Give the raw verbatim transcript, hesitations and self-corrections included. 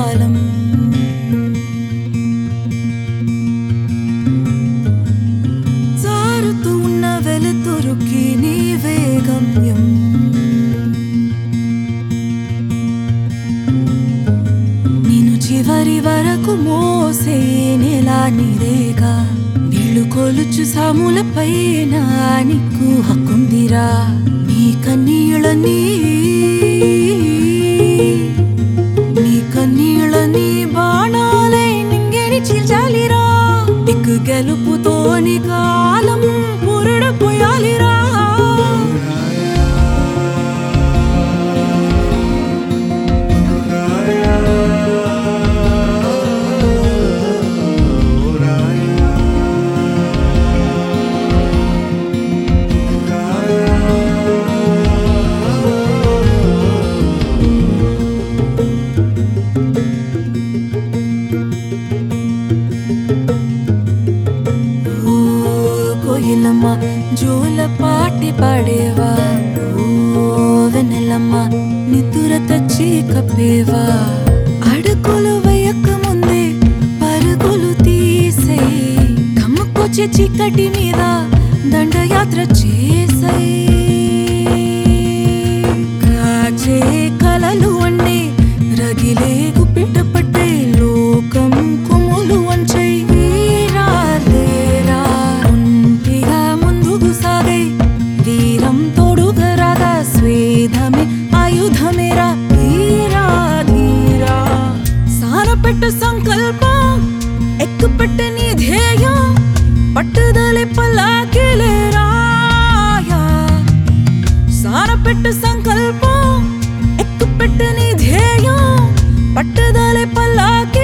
కాలం జారుతూ ఉన్న వెలుతురుకి నీవే గమ్యం నేను చివరి వరకు మోసే నెలా నీరేగా నీళ్లు కొలుచు సాముల పైన నీకు హక్కుందిరా నీ కన్నీళ్ళని నీ కన్నీళ్ళని బాణాలై నింగిని చీల్చాలిరా దిక్కు గెలుపుతోని కాలం పురుడు పోయాలిరా కోయిలమ్మ జోల పాటి పాడేవా ఓ వెన్నెలమ్మ నిద్ర తెచ్చి కప్పేవా అడుగులు వేయక ముందే పరుగులు తీసే కమ్ముకొచ్చే చీకటి మీద దండయాత్ర చేసే కాచే కలలు అన్నీ రగిలే గుప్పిట పట్టే లోకం కొమ్ములు వంచే ఆయుధమేరా ధీరా ధీరా సానపెట్టు సంకల్పం ఎక్కుపెట్టు నీ ధ్యేయం పట్టుదలే పల్లాకిలేరాయా సానపెట్టు సంకల్పం ఎక్కుపెట్టు నీ ధ్యేయం పట్టుదలే పల్లాకి